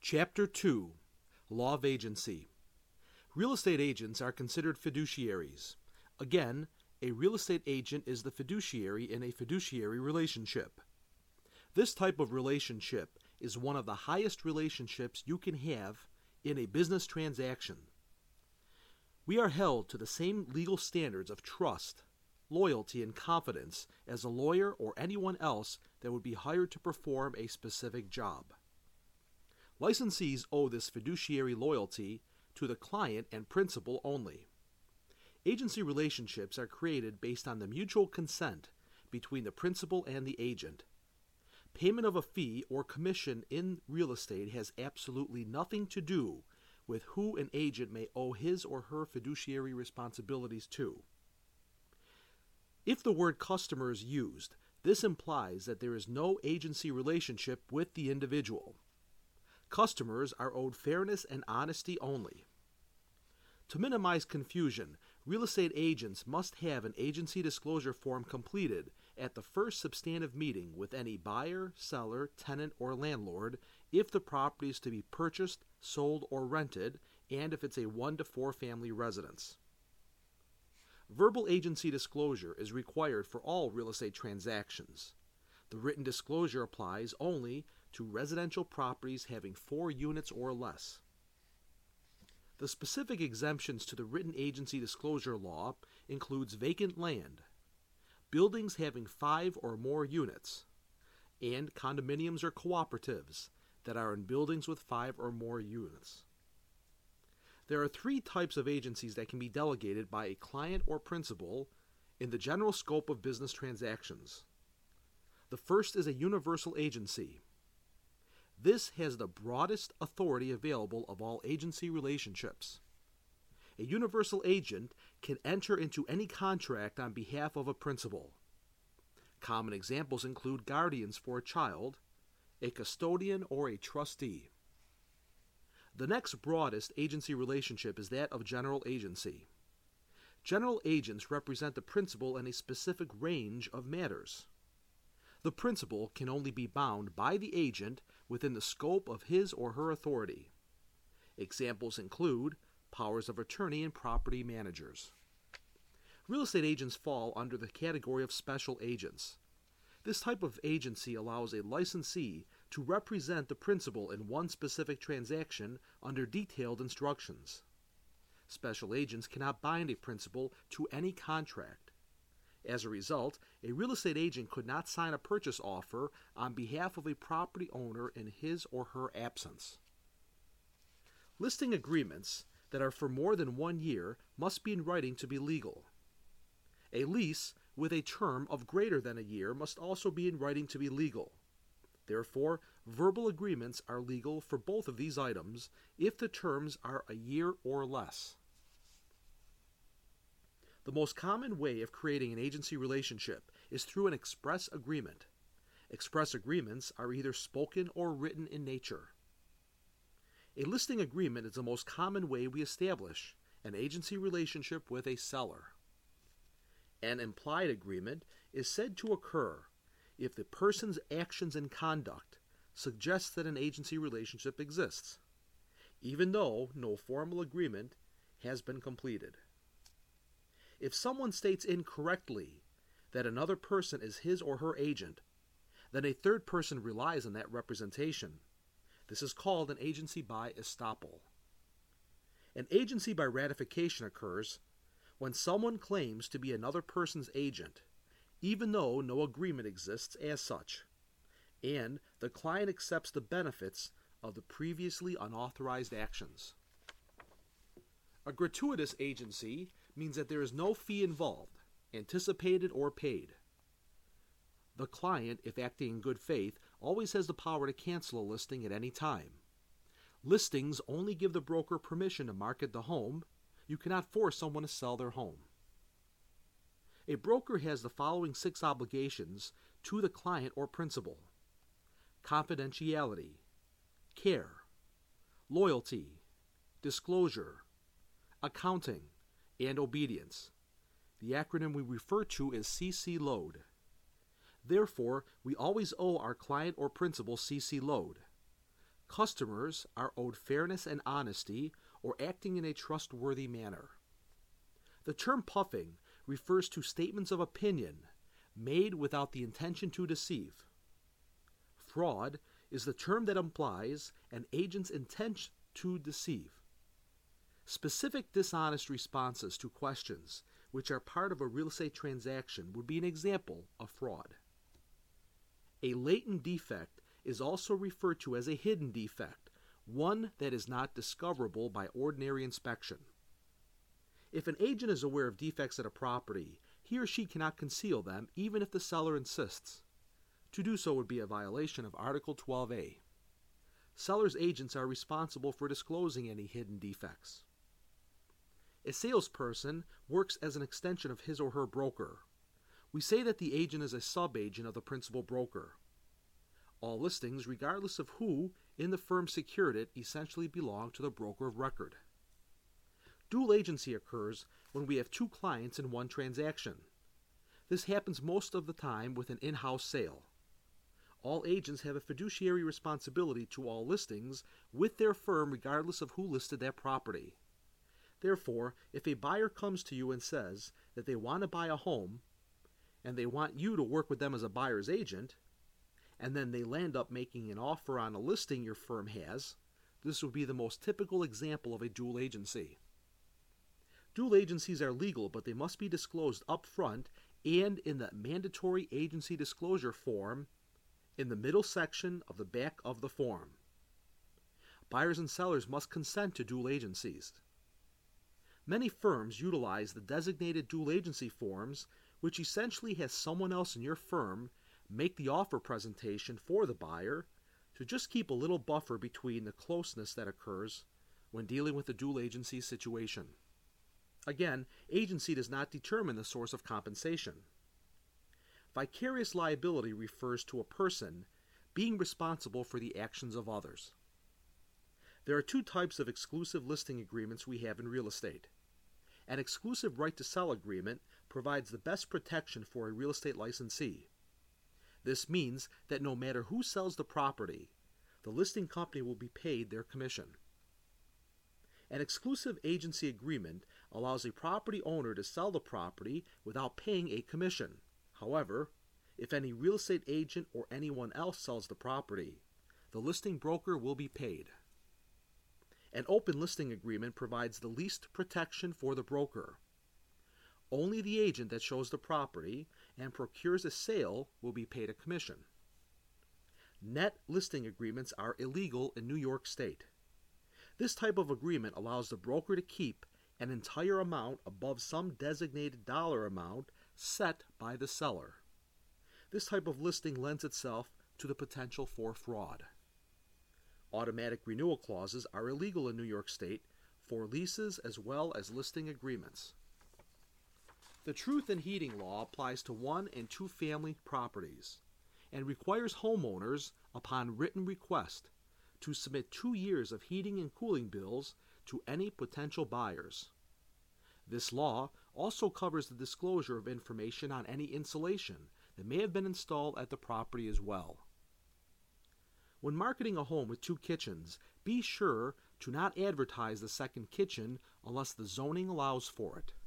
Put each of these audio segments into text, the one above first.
Chapter 2 Law of Agency. Real estate agents are considered fiduciaries. Again, a real estate agent is the fiduciary in a fiduciary relationship. This type of relationship is one of the highest relationships you can have in a business transaction. We are held to the same legal standards of trust, loyalty, and confidence as a lawyer or anyone else that would be hired to perform a specific job. Licensees owe this fiduciary loyalty to the client and principal only. Agency relationships are created based on the mutual consent between the principal and the agent. Payment of a fee or commission in real estate has absolutely nothing to do with who an agent may owe his or her fiduciary responsibilities to. If the word customer is used, this implies that there is no agency relationship with the individual. Customers are owed fairness and honesty only. To minimize confusion, real estate agents must have an agency disclosure form completed at the first substantive meeting with any buyer, seller, tenant, or landlord if the property is to be purchased, sold, or rented, and if it's a 1 to 4 family residence. Verbal agency disclosure is required for all real estate transactions. The written disclosure applies only to residential properties having 4 units or less. The specific exemptions to the written agency disclosure law includes vacant land, buildings having 5 or more units, and condominiums or cooperatives that are in buildings with 5 or more units. There are 3 types of agencies that can be delegated by a client or principal in the general scope of business transactions. The first is a universal agency. This has the broadest authority available of all agency relationships. A universal agent can enter into any contract on behalf of a principal. Common examples include guardians for a child, a custodian, or a trustee. The next broadest agency relationship is that of general agency. General agents represent the principal in a specific range of matters. The principal can only be bound by the agent within the scope of his or her authority. Examples include powers of attorney and property managers. Real estate agents fall under the category of special agents. This type of agency allows a licensee to represent the principal in one specific transaction under detailed instructions. Special agents cannot bind a principal to any contract. As a result, a real estate agent could not sign a purchase offer on behalf of a property owner in his or her absence. Listing agreements that are for more than 1 year must be in writing to be legal. A lease with a term of greater than a year must also be in writing to be legal. Therefore, verbal agreements are legal for both of these items if the terms are a year or less. The most common way of creating an agency relationship is through an express agreement. Express agreements are either spoken or written in nature. A listing agreement is the most common way we establish an agency relationship with a seller. An implied agreement is said to occur if the person's actions and conduct suggest that an agency relationship exists, even though no formal agreement has been completed. If someone states incorrectly that another person is his or her agent, then a third person relies on that representation. This is called an agency by estoppel. An agency by ratification occurs when someone claims to be another person's agent, even though no agreement exists as such, and the client accepts the benefits of the previously unauthorized actions. A gratuitous agency means that there is no fee involved, anticipated or paid. The client, if acting in good faith, always has the power to cancel a listing at any time. Listings only give the broker permission to market the home. You cannot force someone to sell their home. A broker has the following 6 obligations to the client or principal: confidentiality, care, loyalty, disclosure, accounting, and obedience. The acronym we refer to is CC LOAD. Therefore, we always owe our client or principal CC LOAD. Customers are owed fairness and honesty or acting in a trustworthy manner. The term puffing refers to statements of opinion made without the intention to deceive. Fraud is the term that implies an agent's intent to deceive. Specific dishonest responses to questions which are part of a real estate transaction would be an example of fraud. A latent defect is also referred to as a hidden defect, one that is not discoverable by ordinary inspection. If an agent is aware of defects at a property, he or she cannot conceal them even if the seller insists. To do so would be a violation of Article 12a. Seller's agents are responsible for disclosing any hidden defects. A salesperson works as an extension of his or her broker. We say that the agent is a sub-agent of the principal broker. All listings, regardless of who in the firm secured it, essentially belong to the broker of record. Dual agency occurs when we have two clients in one transaction. This happens most of the time with an in-house sale. All agents have a fiduciary responsibility to all listings with their firm regardless of who listed that property. Therefore, if a buyer comes to you and says that they want to buy a home and they want you to work with them as a buyer's agent, and then they land up making an offer on a listing your firm has, this would be the most typical example of a dual agency. Dual agencies are legal, but they must be disclosed up front and in the mandatory agency disclosure form in the middle section of the back of the form. Buyers and sellers must consent to dual agencies. Many firms utilize the designated dual agency forms, which essentially has someone else in your firm make the offer presentation for the buyer to just keep a little buffer between the closeness that occurs when dealing with the dual agency situation. Again, agency does not determine the source of compensation. Vicarious liability refers to a person being responsible for the actions of others. There are two types of exclusive listing agreements we have in real estate. An exclusive right to sell agreement provides the best protection for a real estate licensee. This means that no matter who sells the property, the listing company will be paid their commission. An exclusive agency agreement allows a property owner to sell the property without paying a commission. However, if any real estate agent or anyone else sells the property, the listing broker will be paid. An open listing agreement provides the least protection for the broker. Only the agent that shows the property and procures a sale will be paid a commission. Net listing agreements are illegal in New York State. This type of agreement allows the broker to keep an entire amount above some designated dollar amount set by the seller. This type of listing lends itself to the potential for fraud. Automatic renewal clauses are illegal in New York State for leases as well as listing agreements. The Truth in Heating law applies to one- and two-family properties and requires homeowners, upon written request, to submit 2 years of heating and cooling bills to any potential buyers. This law also covers the disclosure of information on any insulation that may have been installed at the property as well. When marketing a home with 2 kitchens, be sure to not advertise the second kitchen unless the zoning allows for it.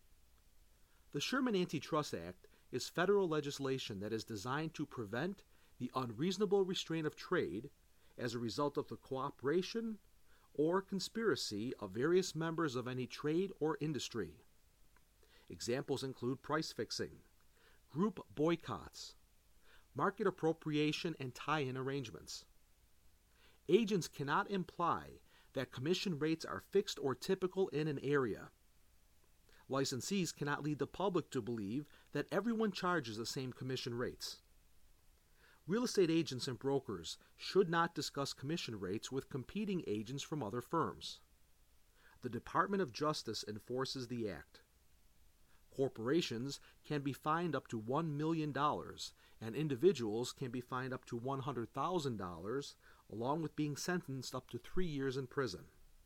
The Sherman Antitrust Act is federal legislation that is designed to prevent the unreasonable restraint of trade as a result of the cooperation or conspiracy of various members of any trade or industry. Examples include price fixing, group boycotts, market appropriation, and tie-in arrangements. Agents cannot imply that commission rates are fixed or typical in an area. Licensees cannot lead the public to believe that everyone charges the same commission rates. Real estate agents and brokers should not discuss commission rates with competing agents from other firms. The Department of Justice enforces the act. Corporations can be fined up to $1 million, and individuals can be fined up to $100,000, along with being sentenced up to 3 years in prison.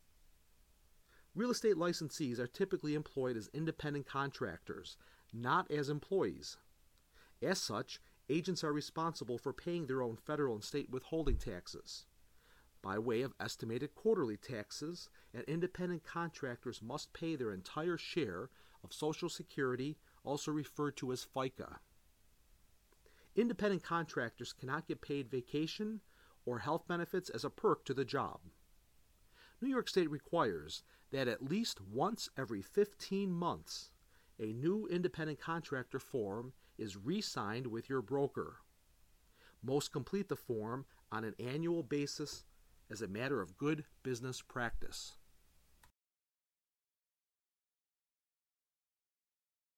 Real estate licensees are typically employed as independent contractors, not as employees. As such, agents are responsible for paying their own federal and state withholding taxes. by way of estimated quarterly taxes, and independent contractors must pay their entire share of Social Security, also referred to as FICA. Independent contractors cannot get paid vacation or health benefits as a perk to the job. New York State requires that at least once every 15 months, a new independent contractor form is re-signed with your broker. Most complete the form on an annual basis as a matter of good business practice.